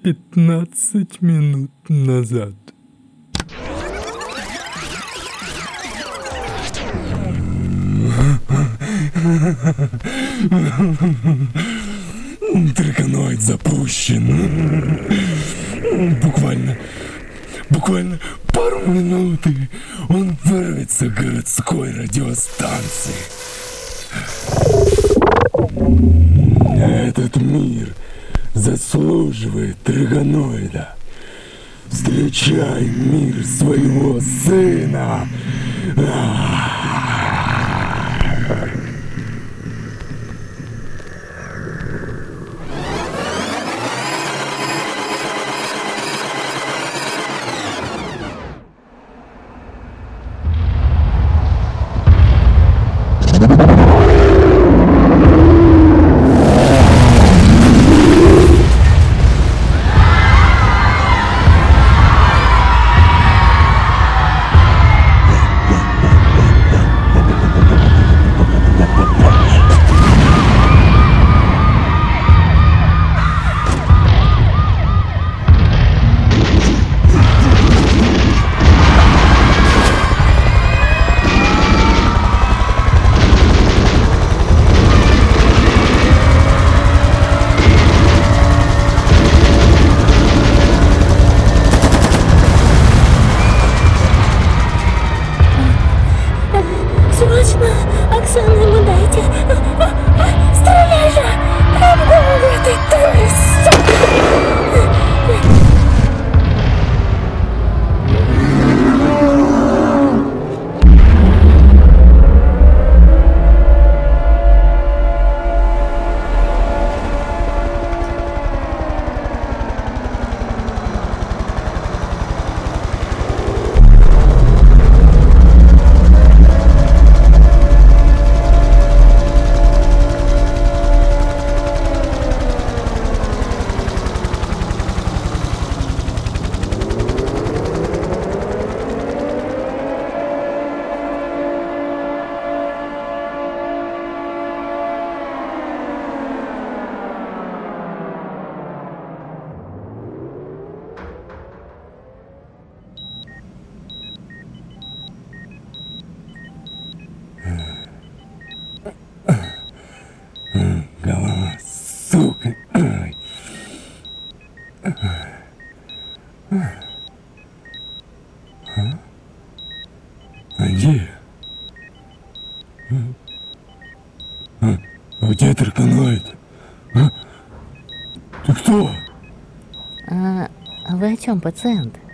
15 минут назад. Драконоид запущен. Буквально пару минут, и он вырвется к городской радиостанции. Этот мир заслуживает драконоида. Встречай мир своего сына. Оксану ему дайте. Стреляй же! Прям в голову этой твари, сука! Голова, сука. А где? Где драконоид? Ты кто? А вы о чем, пациент?